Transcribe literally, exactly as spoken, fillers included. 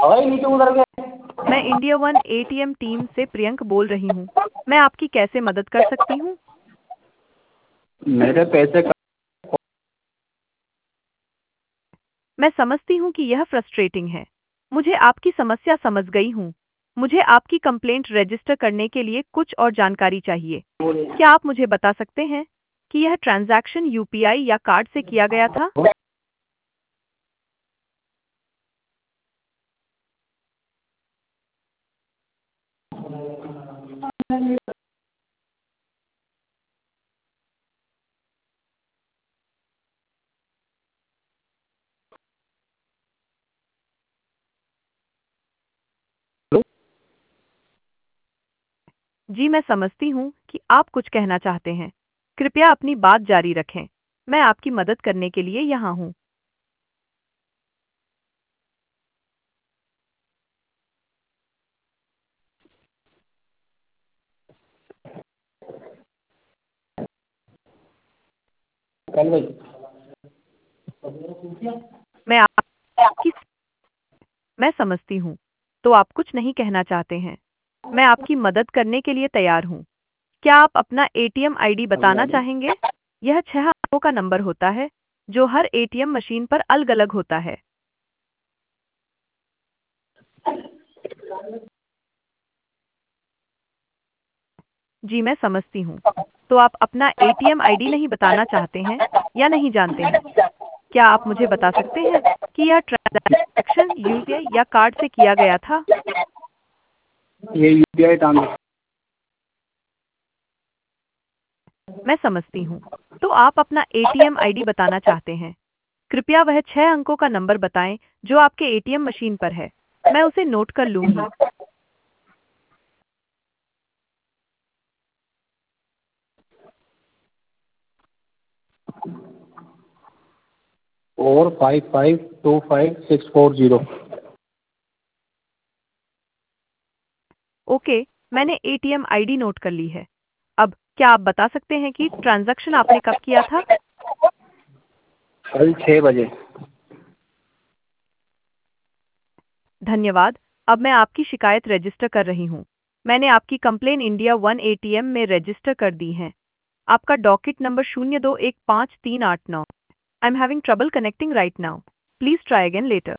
हवाई नीचे उतर गए। मैं इंडिया वन एटीएम टीम से प्रियंक बोल रही हूँ। मैं आपकी कैसे मदद कर सकती हूँ? मेरे पैसे का मैं समझती हूँ कि यह फ्रस्ट्रेटिंग है। मुझे आपकी समस्या समझ गई हूँ। मुझे आपकी कंप्लेंट रजिस्टर करने के लिए कुछ और जानकारी चाहिए। क्या आप मुझे बता सकते हैं कि यह ट्रांजैक्शन यूपीआई या कार्ड से किया गया था? जी, मैं समझती हूँ कि आप कुछ कहना चाहते हैं। कृपया अपनी बात जारी रखें। मैं आपकी मदद करने के लिए यहाँ हूँ। कल भाई मैं आपकी मैं समझती हूँ। तो आप कुछ नहीं कहना चाहते हैं। मैं आपकी मदद करने के लिए तैयार हूँ। क्या आप अपना एटीएम आईडी बताना चाहेंगे? यह छह अंकों का नंबर होता है, जो हर एटीएम मशीन पर अलग-अलग होता है। जी, मैं समझती हूँ। तो आप अपना एटीएम आईडी नहीं बताना चाहते हैं या नहीं जानते हैं? क्या आप मुझे बता सकते हैं कि यह ट्रांज़ैक्शन यूपीआई या कार्ड से किया गया था? ये यूपीआई ट्रांजेक्शन। मैं समझती हूँ। तो आप अपना एटीएम आईडी बताना चाहते हैं। कृपया वह छह अंकों का नंबर बताएं जो आपके एटीएम मशीन पर है। मैं उसे नोट कर लूँगी। Four five five two five six four zero. Okay, मैंने एटीएम आईडी नोट कर ली है। अब क्या आप बता सकते हैं कि ट्रांज़ैक्शन आपने कब किया था? कल छः बजे। धन्यवाद। अब मैं आपकी शिकायत रजिस्टर कर रही हूँ। मैंने आपकी कंप्लेन इंडिया वन एटीएम में रजिस्टर कर दी है। आपका डॉकेट नंबर शून्य दो एक पाँच तीन आठ नौ। I am having trouble connecting right now. Please try again letter.